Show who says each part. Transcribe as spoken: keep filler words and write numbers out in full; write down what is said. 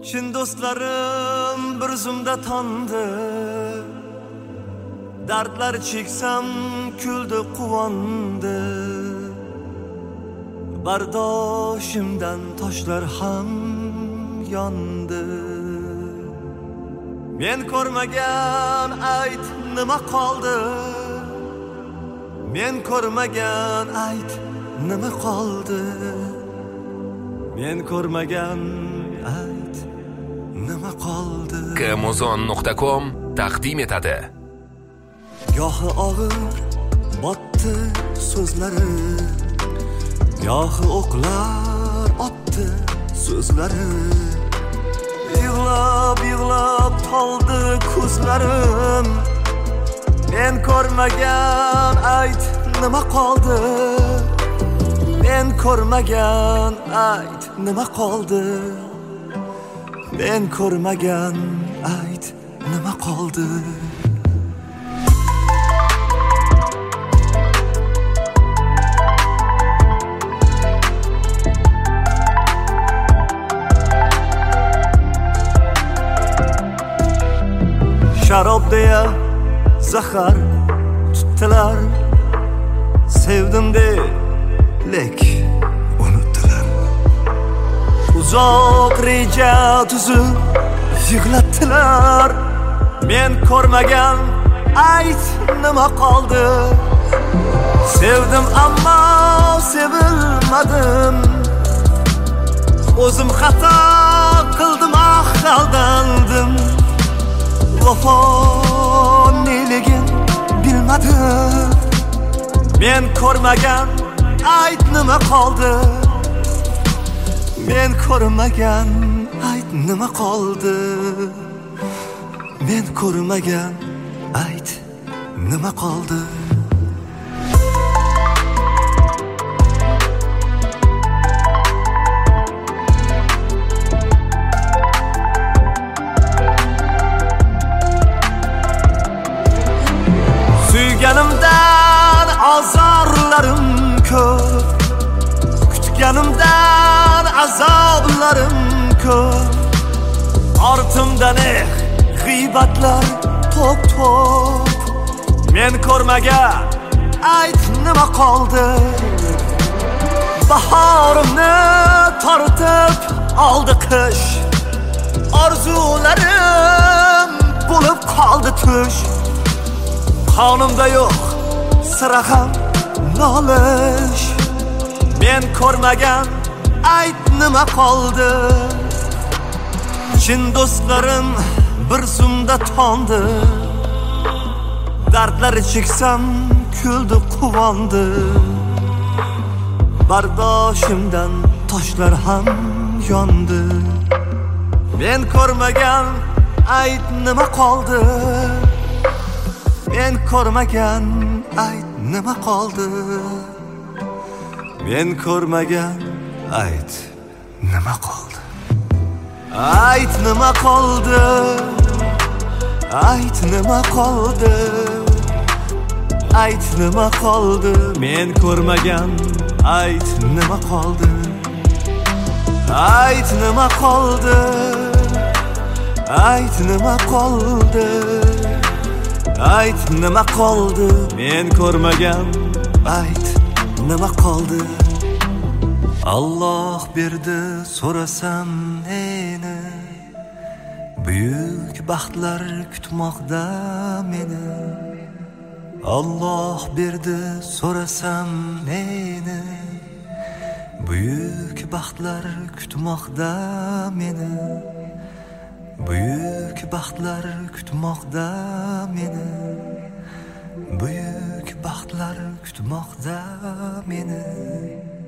Speaker 1: Chin do'stlarim bir zumda tondi, dardlar cheksam kuldi quvondi. Bardoshimdan toshlar ham yondi. Men ko'rmagan ayt nima qoldi? Men ko'rmagan ayt nima qoldi? Men ko'rmagan ayt nima qoldi?
Speaker 2: Amazon nuqta com taqdim etadi.
Speaker 1: Gohi og'ir botdi so'zlari, gohi o'qlar otdi so'zlari. Yig'lab yig'lab toldi ko'zlarim. Men ko'rmagan ayt nima qoldi? Men ko'rmagan ayt nima qoldi? Men ko'rmagan ayt nima qoldi? Sharob deya zahar tutdilar, sevdim de lek unutdilar. Uzoq reja tuzib yig'latdilar. Men ko'rmagan ayt nima qoldi? Sevdim ammo sevilmadim. O'zim xato qildim, ah aldandim. Vafo neligin bilmadim. Men ko'rmagan ayt nima qoldi? Men ko'rmagan ayt nima qoldi? Men ko'rmagan ayt nima qoldi? Suyganimdan azorlarim ko'p, kutganimdan azoblarim ko'p. Ortimdan eh g'iybatlar to'p to'p. Men ko'rmagan ayt nima qoldi? Bahorimni tortib oldi qish, orzularim bo'lib qoldi tush. Qonimda yo'q sira ham nolish. Men ko'rmagan ayt nima qoldi? Chin do'stlarim bir zumda tondi, dardlar cheksam kuldi quvondi. Bardoshimdan toshlar ham yondi. Men ko'rmagan ayt nima qoldi? Men ko'rmagan ayt nima qoldi? Men ko'rmagan ayt nima qoldi? Ayt nima qoldi? Ayt nima qoldi? Ayt nima qoldi? Men ko'rmagan ayt nima qoldi? Ayt nima qoldi? Ayt nima qoldi? Ayt nima qoldi? Men ko'rmagan ayt nima qoldi? Alloh berdi so'rasam neni, buyuk baxtlar kutmoqda meni. Alloh berdi so'rasam neni, buyuk baxtlar kutmoqda meni. Buyuk baxtlar kutmoqda meni. Buyuk baxtlar kutmoqda meni.